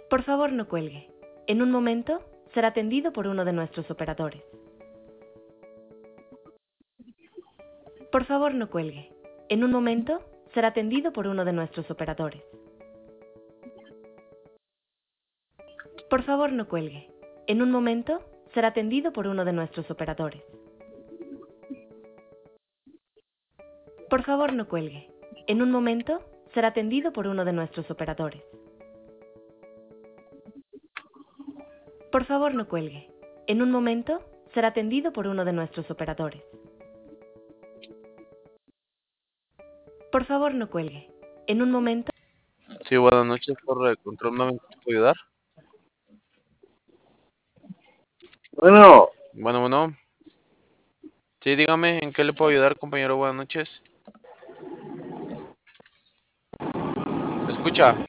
Por favor, no cuelgue. En un momento será atendido por uno de nuestros operadores. Por favor, no cuelgue. En un momento será atendido por uno de nuestros operadores. Por favor, no cuelgue. En un momento será atendido por uno de nuestros operadores. Por favor, no cuelgue. En un momento será atendido por uno de nuestros operadores. Por favor, no cuelgue. En un momento será atendido por uno de nuestros operadores. Por favor, no cuelgue. En un momento... Sí, buenas noches, torre de control, ¿no me puedo ayudar? Bueno, Bueno. Sí, dígame, ¿en qué le puedo ayudar, compañero? Buenas noches. ¿Me escucha?